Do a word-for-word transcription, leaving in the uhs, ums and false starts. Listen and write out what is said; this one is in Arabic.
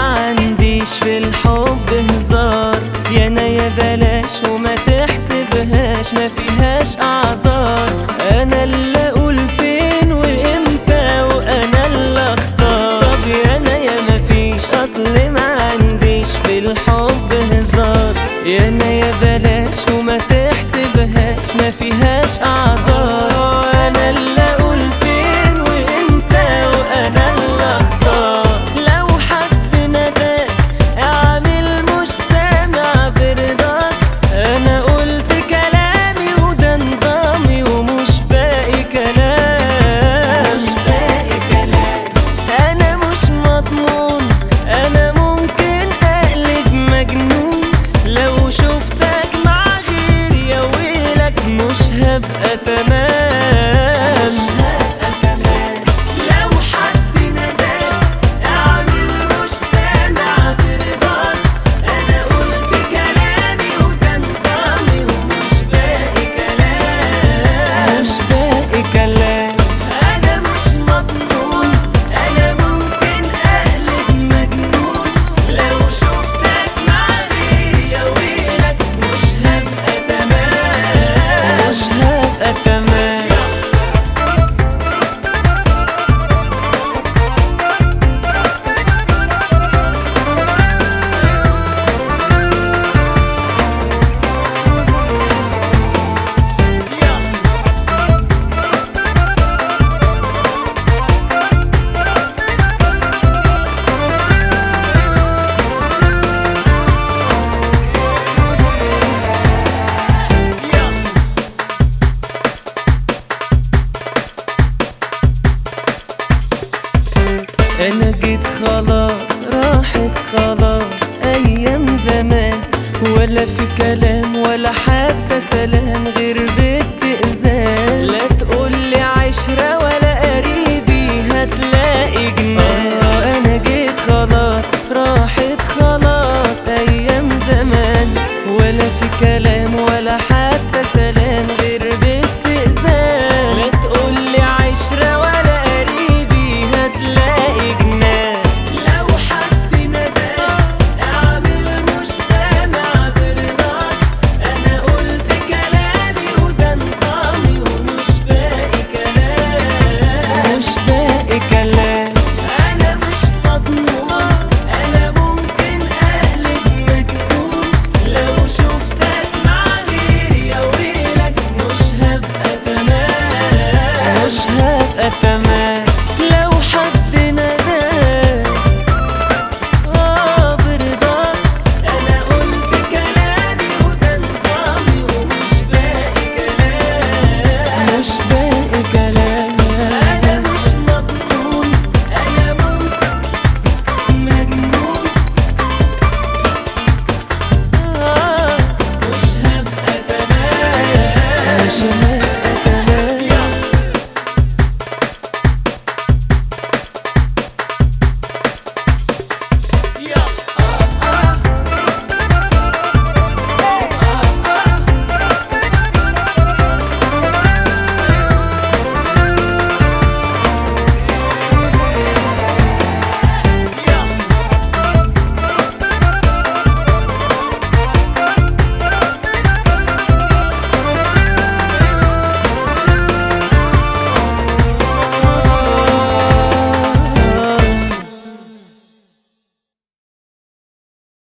عنديش في الحب هزار، يا انا يا بلاش وما تحسبهاش ما فيهاش اعذار. انا اللي اقول فين وامتى وانا اللي اختار. طب يا انا يا ما فيش اصل ما عنديش في الحب هزار، يا انا يا بلاش وما تحسبهاش ما فيهاش اعذار. انا اللي اقول فين وامتى وانا اللي اختار. لو حد نداك اعمل مش سامع برضاك، انا قلت كلامي وده نظامي ومش باقي كلام. مش باقي كلام انا مش مضمون، انا ممكن اقلب مجنون لو شفتك مع غيري يا ويلك مش هبقى تمام. مش هبقى تمام لو حد نداك اعمل مش سامع برضاك، انا قلت كلامي وده نظامي ومش باقي كلام. مش باقي كلام انا مش مضمون، انا ممكن اقلب مجنون لو شفتك مع غيري يا ويلك مش هبقى تمام. مش هبقى تمام. انا جيت خلاص راحت خلاص ايام زمان، ولا في كلام ولا حتى سلام غير باستئذان. لا تقولي عشرة ولا قريبي هتلاقي جنان. آه انا جيت خلاص راحت خلاص ايام زمان، ولا في كلام ولا حتى